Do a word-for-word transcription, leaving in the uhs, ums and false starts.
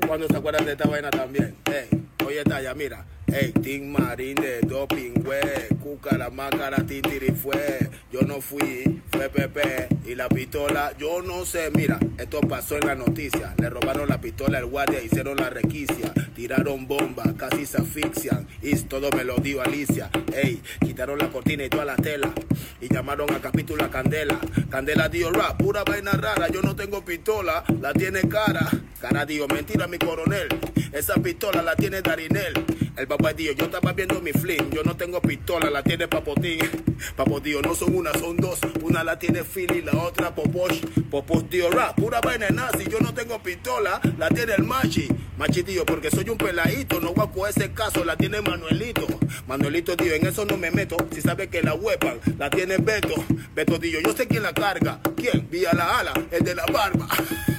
¿Cuándo se acuerdan de esta vaina también? Ey, oye, Talla, mira. Ey, Team Marine, doping, güey. Cuca, la máscara, titiri fue. Yo no fui, fue Pepe. Y la pistola, yo no sé. Mira, esto pasó en la noticia. Le robaron la pistola al guardia, hicieron la requisia. Tiraron bombas, casi se asfixian. Y todo me lo dio Alicia. Ey, quitaron la cortina y toda la tela. Y llamaron a capítulo a Candela. Candela dio rap, pura vaina rara. Yo no tengo pistola, la tiene cara. Cara dio, mentira mi coronel. Esa pistola la tiene Darinel. El papá dijo, yo estaba viendo mi fling. Yo no tengo pistola, la tiene Papotín. Papotío, no son una, son dos. Una la tiene Philly, la otra Poposh. Poposh tío rap, pura vaina nazi. Yo no tengo pistola, la tiene el Machi. Machi tío, porque soy un peladito. No voy a coger ese caso, la tiene Manuelito. Manuelito tío, en eso no me meto. Si sabe que la weapon la tiene Beto. Beto tío, yo sé quién la carga. ¿Quién? Vía la ala, el de la barba.